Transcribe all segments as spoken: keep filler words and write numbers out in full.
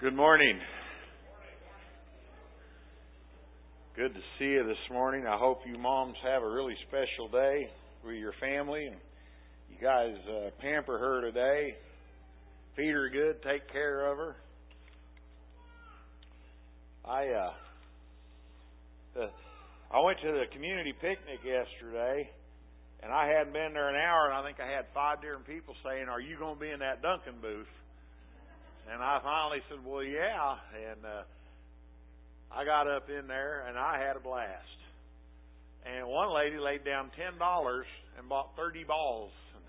Good morning. Good to see you this morning. I hope you moms have a really special day with your family, and you guys uh, pamper her today. Feed her good, take care of her. I uh, the, I went to the community picnic yesterday, and I hadn't been there an hour, and I think I had five different people saying, "Are you going to be in that Duncan booth?" And I finally said, well, yeah. And uh, I got up in there, and I had a blast. And one lady laid down ten dollars and bought thirty balls.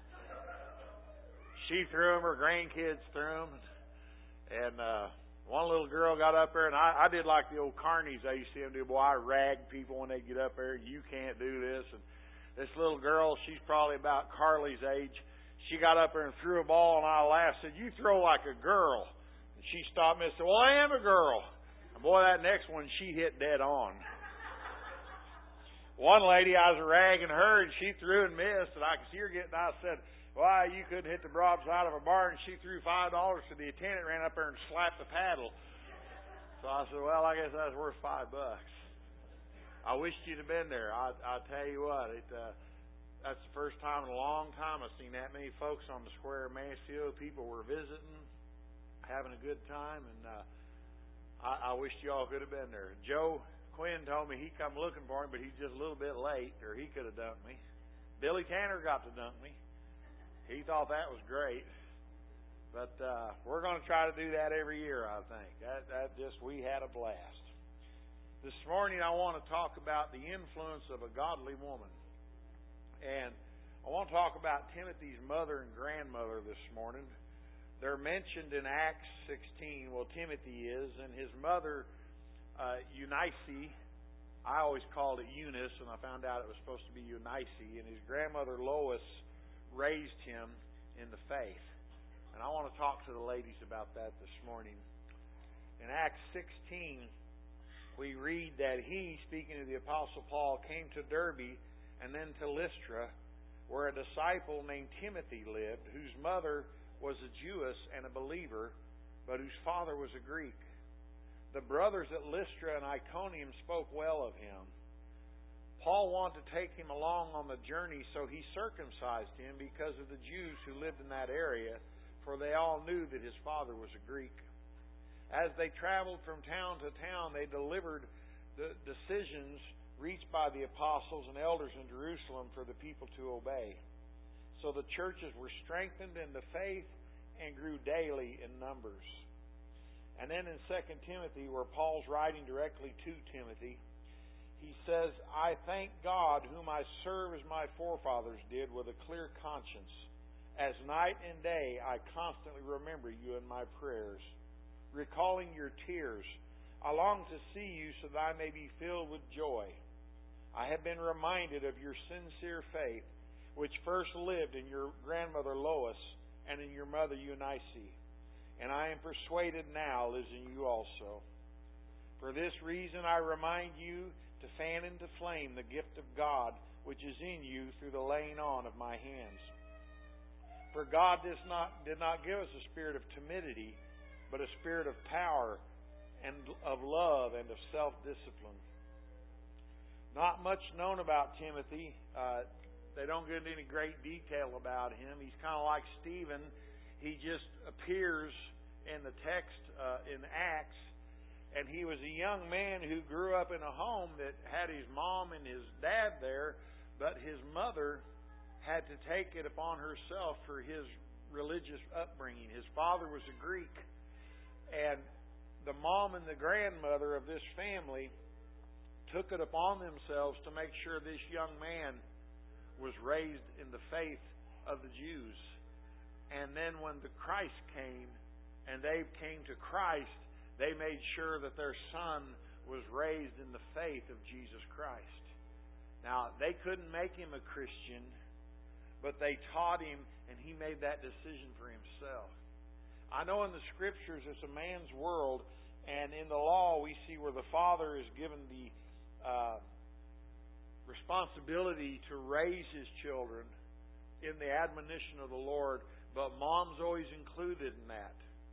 She threw them, her grandkids threw them. And uh, one little girl got up there, and I, I did like the old carnies I used to see them do. Boy, I ragged people when they get up there. You can't do this. And this little girl, she's probably about Carly's age. She got up there and threw a ball, and I laughed. Said, "You throw like a girl." And she stopped me and said, "Well, I am a girl." And boy, that next one, she hit dead on. One lady, I was ragging her, and she threw and missed, and I could see her getting. I said, "Why, you couldn't hit the broadside of a bar." And she threw five dollars to the attendant, ran up there and slapped the paddle. So I said, "Well, I guess that's worth five bucks." I wished you'd have been there. I I tell you what, it. Uh, That's the first time in a long time I've seen that many folks on the square of Mansfield. People were visiting, having a good time, and uh, I, I wished you all could have been there. Joe Quinn told me he'd come looking for him, but he's just a little bit late, or he could have dunked me. Billy Tanner got to dunk me. He thought that was great. But uh, we're going to try to do that every year, I think. That, that just, we had a blast. This morning I want to talk about the influence of a godly woman. And I want to talk about Timothy's mother and grandmother this morning. They're mentioned in Acts sixteen. Well, Timothy is, and his mother, uh, Eunice. I always called it Eunice, and I found out it was supposed to be Eunice. And his grandmother Lois raised him in the faith. And I want to talk to the ladies about that this morning. In Acts sixteen, we read that he, speaking to the Apostle Paul, came to Derbe and then to Lystra, where a disciple named Timothy lived, whose mother was a Jewess and a believer, but whose father was a Greek. The brothers at Lystra and Iconium spoke well of him. Paul wanted to take him along on the journey, so he circumcised him because of the Jews who lived in that area, for they all knew that his father was a Greek. As they traveled from town to town, they delivered the decisions reached by the apostles and elders in Jerusalem for the people to obey. So the churches were strengthened in the faith and grew daily in numbers. And then in Second Timothy, where Paul's writing directly to Timothy, he says, "I thank God whom I serve as my forefathers did with a clear conscience. As night and day I constantly remember you in my prayers, recalling your tears. I long to see you so that I may be filled with joy. I have been reminded of your sincere faith, which first lived in your grandmother Lois and in your mother Eunice, and I am persuaded now lives in you also. For this reason I remind you to fan into flame the gift of God which is in you through the laying on of my hands. For God does not, did not give us a spirit of timidity, but a spirit of power and of love and of self-discipline." Not much known about Timothy. Uh, they don't get any great detail about him. He's kind of like Stephen. He just appears in the text uh, in Acts. And he was a young man who grew up in a home that had his mom and his dad there, but his mother had to take it upon herself for his religious upbringing. His father was a Greek. And the mom and the grandmother of this family took it upon themselves to make sure this young man was raised in the faith of the Jews. And then when the Christ came and they came to Christ, they made sure that their son was raised in the faith of Jesus Christ. Now, they couldn't make him a Christian, but they taught him, and he made that decision for himself. I know in the Scriptures it's a man's world, and in the law we see where the father is given the Uh, responsibility to raise his children in the admonition of the Lord, but mom's always included in that.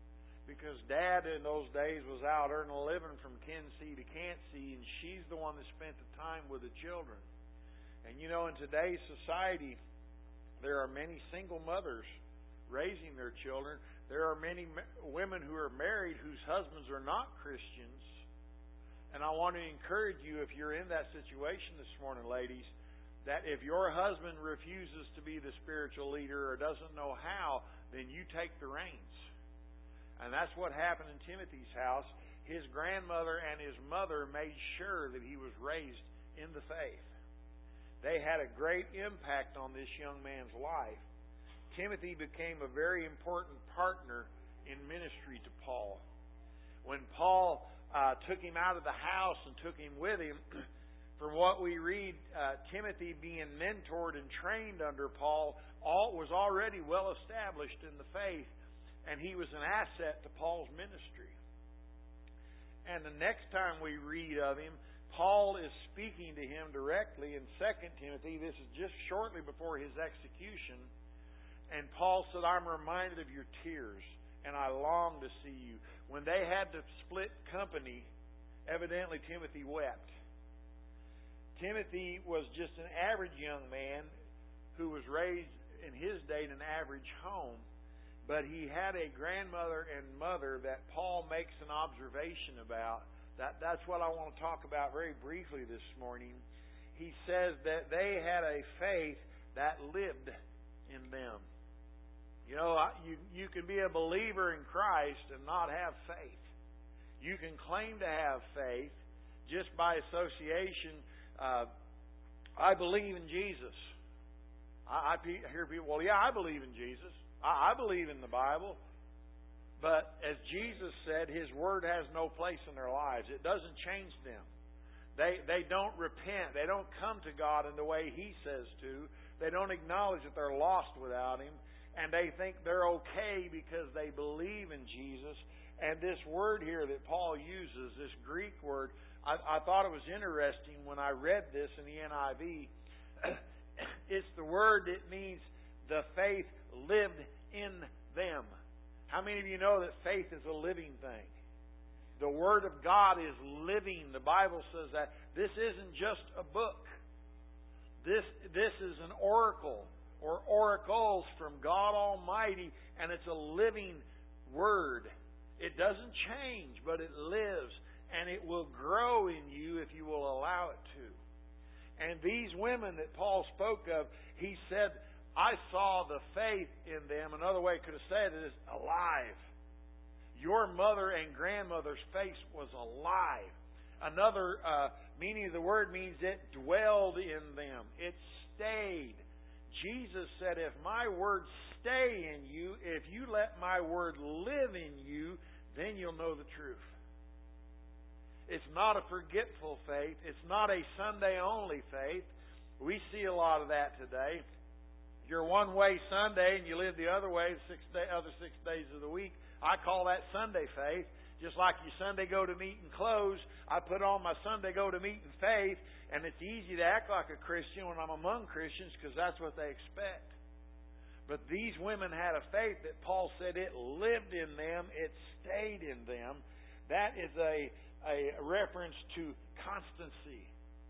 because Dad in those days was out earning a living from can't see to can't see, and she's the one that spent the time with the children. And you know, in today's society, there are many single mothers raising their children. There are many women who are married whose husbands are not Christians. And I want to encourage you, if you're in that situation this morning, ladies, that if your husband refuses to be the spiritual leader or doesn't know how, then you take the reins. And that's what happened in Timothy's house. His grandmother and his mother made sure that he was raised in the faith. They had a great impact on this young man's life. Timothy became a very important partner in ministry to Paul. When Paul uh, took him out of the house and took him with him, from what we read, uh, Timothy being mentored and trained under Paul all was already well established in the faith, and he was an asset to Paul's ministry. And the next time we read of him, Paul is speaking to him directly in Second Timothy. This is just shortly before his execution. And Paul said, I'm reminded of your tears, and I long to see you. When they had to split company, evidently Timothy wept. Timothy was just an average young man who was raised in his day in an average home. But he had a grandmother and mother that Paul makes an observation about. That, that's what I want to talk about very briefly this morning. He says that they had a faith that lived in them. You know, you, you can be a believer in Christ and not have faith. You can claim to have faith just by association. Uh, I believe in Jesus. I, I hear people, well, yeah, I believe in Jesus. I, I believe in the Bible. But as Jesus said, His Word has no place in their lives. It doesn't change them. They they don't repent. They don't come to God in the way He says to. They don't acknowledge that they're lost without Him. And they think they're okay because they believe in Jesus. And this word here that Paul uses, this Greek word, I, I thought it was interesting when I read this in the N I V. It's the word that means the faith lived in them. How many of you know that faith is a living thing? The Word of God is living. The Bible says that. This isn't just a book. This, this is an oracle or oracles from God Almighty, and it's a living Word. It doesn't change, but it lives, and it will grow in you if you will allow it to. And these women that Paul spoke of, he said, I saw the faith in them. Another way I could have said it is alive. Your mother and grandmother's faith was alive. Another uh, meaning of the word means it dwelled in them. It stayed. Jesus said, if my words stay in you, if you let my word live in you, then you'll know the truth. It's not a forgetful faith. It's not a Sunday-only faith. We see a lot of that today. You're one way Sunday and you live the other way the six day, other six days of the week. I call that Sunday faith. Just like you Sunday go to meeting clothes, I put on my Sunday go to meeting faith, and it's easy to act like a Christian when I'm among Christians because that's what they expect. But these women had a faith that Paul said it lived in them, it stayed in them. That is a, a reference to constancy.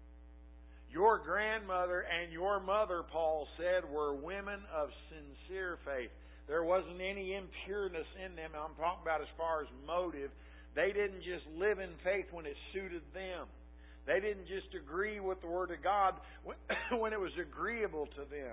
Your grandmother and your mother, Paul said, were women of sincere faith. There wasn't any impureness in them. I'm talking about as far as motive. They didn't just live in faith when it suited them. They didn't just agree with the Word of God when it was agreeable to them.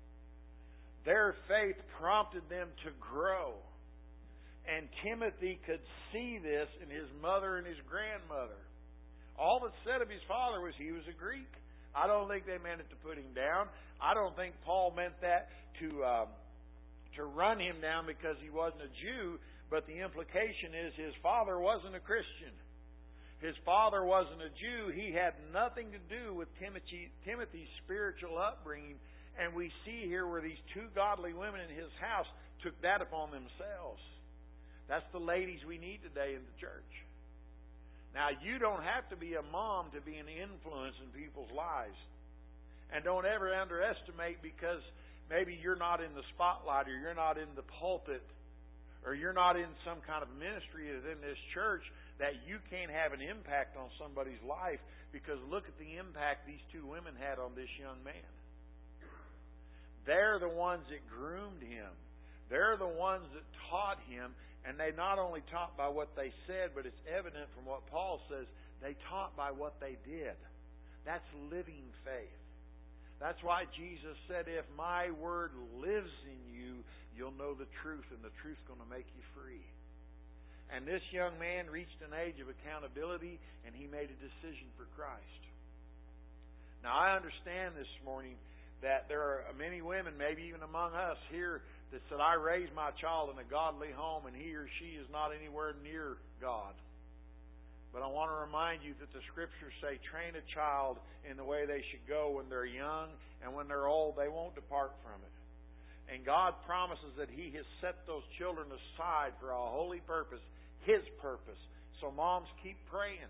Their faith prompted them to grow. And Timothy could see this in his mother and his grandmother. All that said of his father was he was a Greek. I don't think they meant it to put him down. I don't think Paul meant that to um, to run him down because he wasn't a Jew. But the implication is his father wasn't a Christian. His father wasn't a Jew. He had nothing to do with Timothy, Timothy's spiritual upbringing. And we see here where these two godly women in his house took that upon themselves. That's the ladies we need today in the church. Now, you don't have to be a mom to be an influence in people's lives. And don't ever underestimate because maybe you're not in the spotlight or you're not in the pulpit or you're not in some kind of ministry within this church, that you can't have an impact on somebody's life. Because look at the impact these two women had on this young man. They're the ones that groomed him. They're the ones that taught him. And they not only taught by what they said, but it's evident from what Paul says, they taught by what they did. That's living faith. That's why Jesus said, if my word lives in you, you'll know the truth, and the truth's going to make you free. And this young man reached an age of accountability, and he made a decision for Christ. Now, I understand this morning that there are many women, maybe even among us here, that said, I raised my child in a godly home, and he or she is not anywhere near God. But I want to remind you that the Scriptures say, train a child in the way they should go when they're young, and when they're old, they won't depart from it. And God promises that He has set those children aside for a holy purpose, His purpose. So moms, keep praying.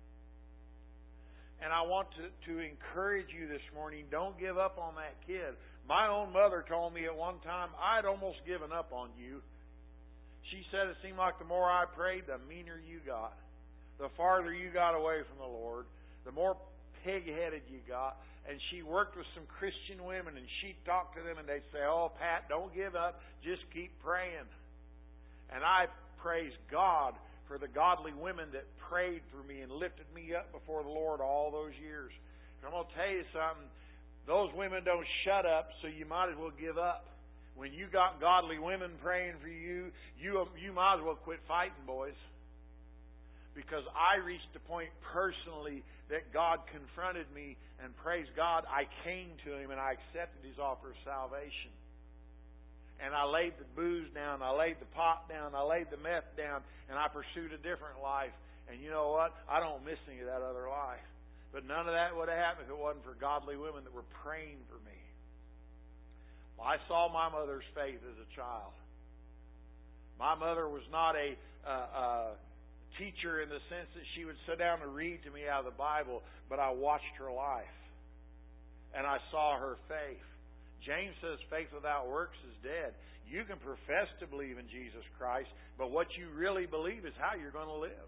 And I want to, to encourage you this morning, don't give up on that kid. My own mother told me at one time, I'd almost given up on you. She said it seemed like the more I prayed, the meaner you got. The farther you got away from the Lord, the more pig-headed you got. And she worked with some Christian women, and she'd talk to them, and they'd say, oh, Pat, don't give up. Just keep praying. And I praise God for the godly women that prayed for me and lifted me up before the Lord all those years. And I'm going to tell you something. Those women don't shut up, so you might as well give up. When you got godly women praying for you, you, you might as well quit fighting, boys. Because I reached the point personally that God confronted me, and praise God, I came to Him and I accepted His offer of salvation. And I laid the booze down, I laid the pot down, I laid the meth down, and I pursued a different life. And you know what? I don't miss any of that other life. But none of that would have happened if it wasn't for godly women that were praying for me. Well, I saw my mother's faith as a child. My mother was not a... Uh, uh, teacher in the sense that she would sit down and read to me out of the Bible, but I watched her life and I saw her faith. James says faith without works is dead. You can profess to believe in Jesus Christ, but what you really believe is how you're going to live.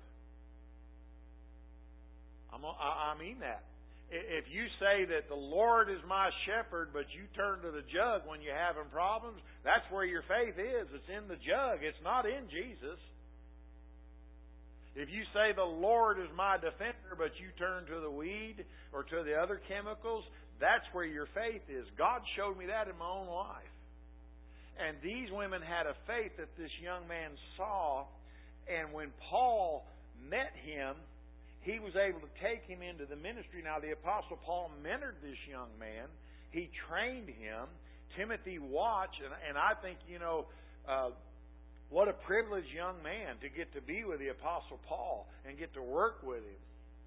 I'm, I mean that. If you say that the Lord is my shepherd, but you turn to the jug when you're having problems, that's where your faith is. It's in the jug. It's not in Jesus. If you say the Lord is my defender, but you turn to the weed or to the other chemicals, that's where your faith is. God showed me that in my own life. And these women had a faith that this young man saw. And when Paul met him, he was able to take him into the ministry. Now, the Apostle Paul mentored this young man. He trained him. Timothy watched. And, and I think, you know... Uh, What a privileged young man to get to be with the Apostle Paul and get to work with him.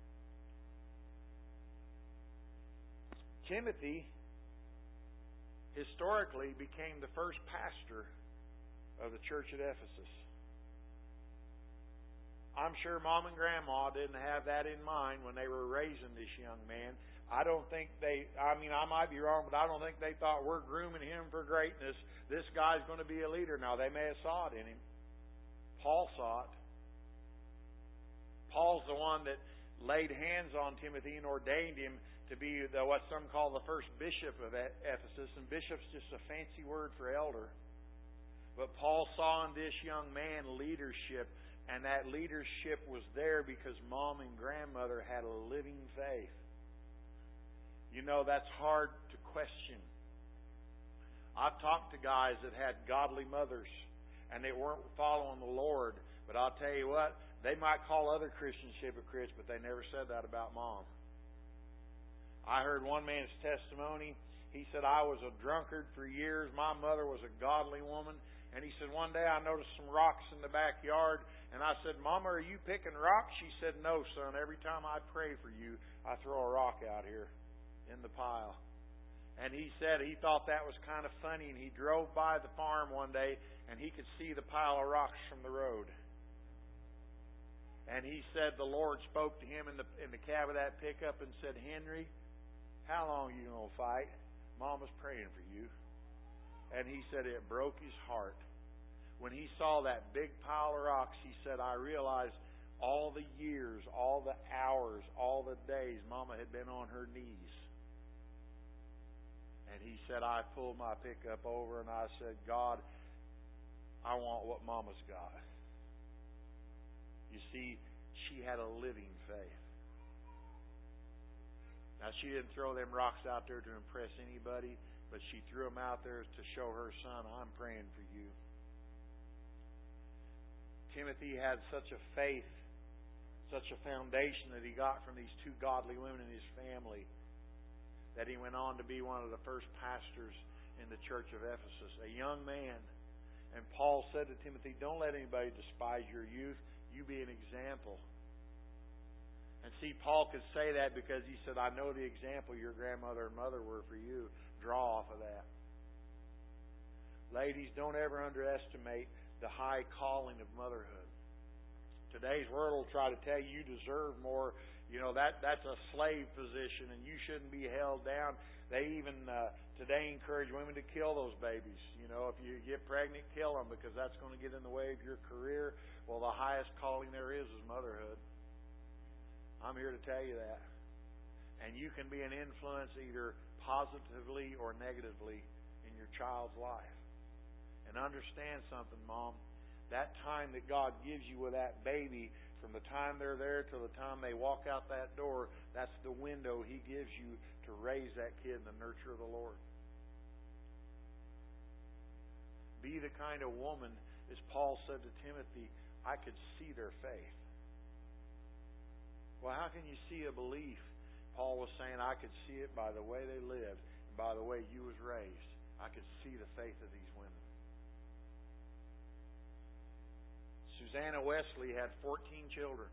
Timothy historically became the first pastor of the church at Ephesus. I'm sure Mom and Grandma didn't have that in mind when they were raising this young man. I don't think they, I mean, I might be wrong, but I don't think they thought we're grooming him for greatness. This guy's going to be a leader. Now, they may have saw it in him. Paul saw it. Paul's the one that laid hands on Timothy and ordained him to be the, what some call the first bishop of Ephesus. And bishop's just a fancy word for elder. But Paul saw in this young man leadership, and that leadership was there because Mom and Grandmother had a living faith. You know, that's hard to question. I've talked to guys that had godly mothers and they weren't following the Lord. But I'll tell you what, they might call other Christians hypocrites, but they never said that about Mom. I heard one man's testimony. He said, I was a drunkard for years. My mother was a godly woman. And he said, one day I noticed some rocks in the backyard. And I said, Mama, are you picking rocks? She said, no, son. Every time I pray for you, I throw a rock out here in the pile. And he said he thought that was kind of funny, and he drove by the farm one day and he could see the pile of rocks from the road. And he said the Lord spoke to him in the in the cab of that pickup and said, Henry, how long are you going to fight? Mama's praying for you. And he said it broke his heart. When he saw that big pile of rocks, he said, I realized all the years, all the hours, all the days Mama had been on her knees. And he said, I pulled my pickup over and I said, God, I want what Mama's got. You see, she had a living faith. Now, she didn't throw them rocks out there to impress anybody, but she threw them out there to show her son, I'm praying for you. Timothy had such a faith, such a foundation that he got from these two godly women in his family, that he went on to be one of the first pastors in the church of Ephesus, a young man. And Paul said to Timothy, don't let anybody despise your youth. You be an example. And see, Paul could say that because he said, I know the example your grandmother and mother were for you. Draw off of that. Ladies, don't ever underestimate the high calling of motherhood. Today's world will try to tell you you deserve more. You know, that that's a slave position and you shouldn't be held down. They even uh, today encourage women to kill those babies. You know, if you get pregnant, kill them because that's going to get in the way of your career. Well, the highest calling there is is motherhood. I'm here to tell you that. And you can be an influence either positively or negatively in your child's life. And understand something, Mom. That time that God gives you with that baby, from the time they're there till the time they walk out that door, that's the window He gives you to raise that kid in the nurture of the Lord. Be the kind of woman, as Paul said to Timothy, I could see their faith. Well, how can you see a belief? Paul was saying, I could see it by the way they lived and by the way you was raised. I could see the faith of these women. Susanna Wesley had fourteen children.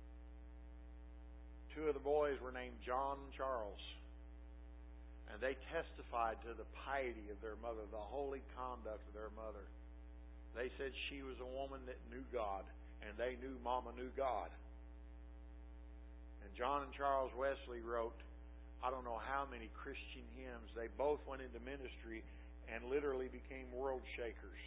Two of the boys were named John and Charles. And they testified to the piety of their mother, the holy conduct of their mother. They said she was a woman that knew God, and they knew Mama knew God. And John and Charles Wesley wrote, I don't know how many Christian hymns. They both went into ministry and literally became world shakers.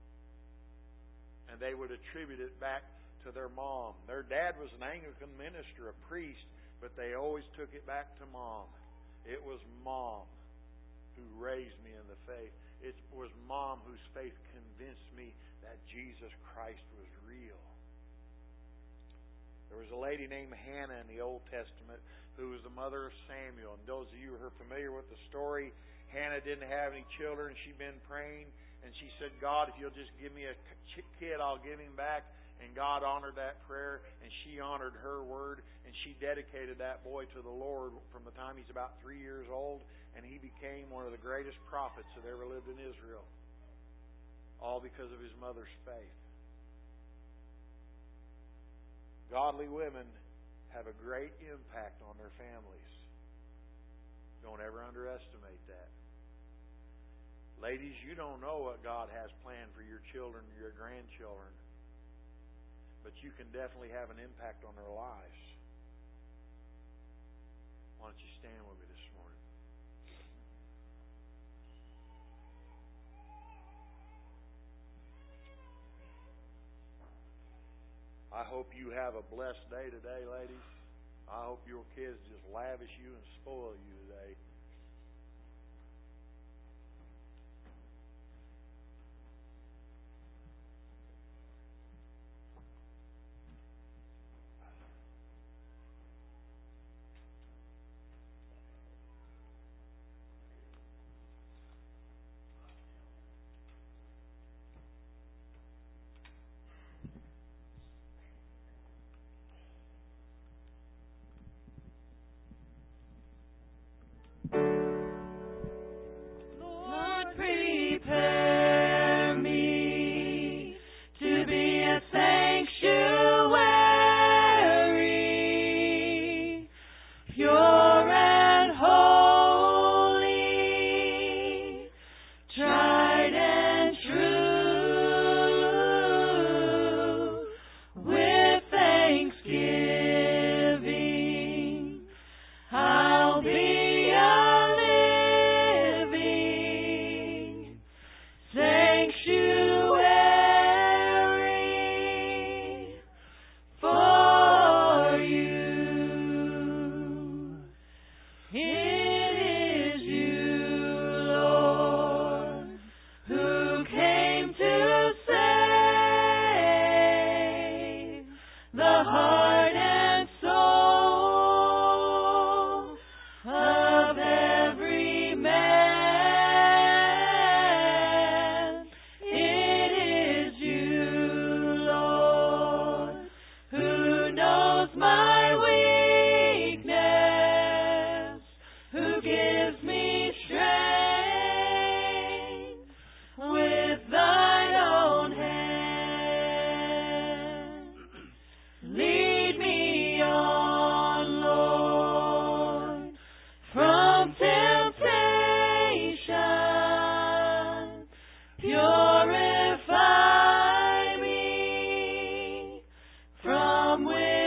And they would attribute it back to their mom. Their dad was an Anglican minister, a priest, but they always took it back to Mom. It was Mom who raised me in the faith. It was Mom whose faith convinced me that Jesus Christ was real. There was a lady named Hannah in the Old Testament who was the mother of Samuel. And those of you who are familiar with the story, Hannah didn't have any children. She'd been praying, and she said, God, if you'll just give me a kid, I'll give him back. And God honored that prayer, and she honored her word, and she dedicated that boy to the Lord from the time he's about three years old, and he became one of the greatest prophets that ever lived in Israel. All because of his mother's faith. Godly women have a great impact on their families. Don't ever underestimate that. Ladies, you don't know what God has planned for your children or your grandchildren, but you can definitely have an impact on their lives. Why don't you stand with me this morning? I hope you have a blessed day today, ladies. I hope your kids just lavish you and spoil you today. heart and soul of every man. It is you, Lord, who knows my weakness, who gives me strength with thine own hand. Lead me on, Lord, from temptation. Purify me from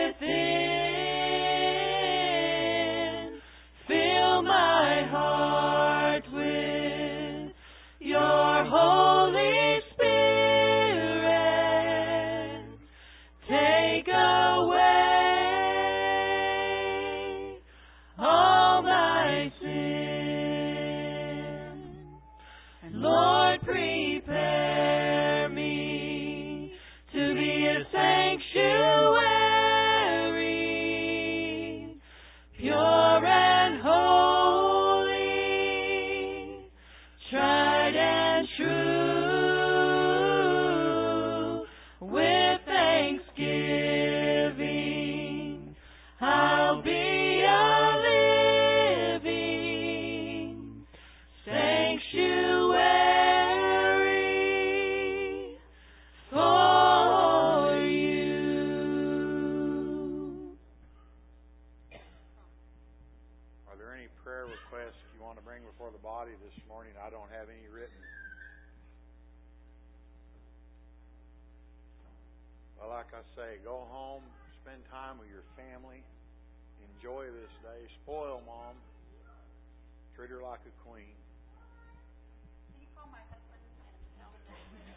within. Fill my heart with your Holy Spirit. Take away all my sin. And Lord, prepare me to be a sanctuary, pure and holy, tried and true. With thanksgiving, I'll be a living sanctuary for you. Are there any prayer requests you want to bring before the body this morning? I don't have any written. Well, like I say, go home, spend time with your family, enjoy this day, spoil Mom, treat her like a queen. Can you call my husband and tell him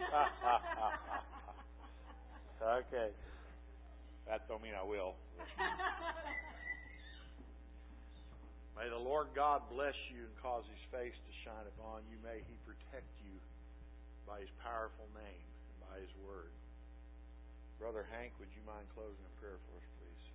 Okay. That don't mean I will. May the Lord God bless you and cause His face to shine upon you. May He protect you by His powerful name and by His word. Brother Hank, would you mind closing in prayer for us, please?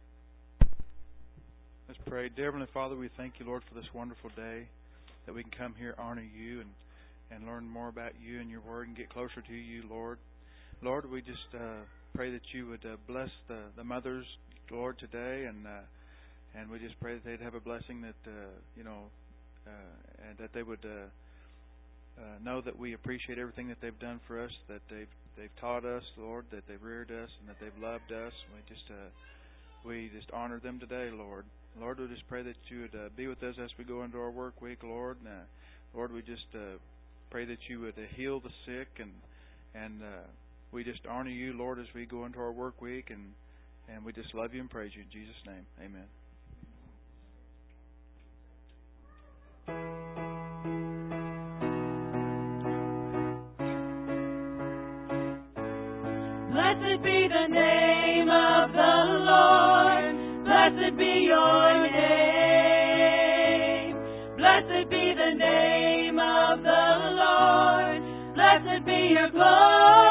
Let's pray. Dear Heavenly Father, we thank you, Lord, for this wonderful day that we can come here, honor you, and, and learn more about you and your word and get closer to you, Lord. Lord, we just uh, pray that you would uh, bless the, the mothers, Lord, today, and uh, and we just pray that they'd have a blessing that, uh, you know, uh, and that they would uh, uh, know that we appreciate everything that they've done for us, that they've they've taught us, Lord, that they've reared us, and that they've loved us. We just uh, we just honor them today, Lord. Lord, we just pray that you would uh, be with us as we go into our work week, Lord. And, uh, Lord, we just uh, pray that you would uh, heal the sick, and and uh, we just honor you, Lord, as we go into our work week, and and we just love you and praise you in Jesus' name. Amen. Blessed be the name of the Lord. Blessed be your name. Blessed be the name of the Lord. Blessed be your glory.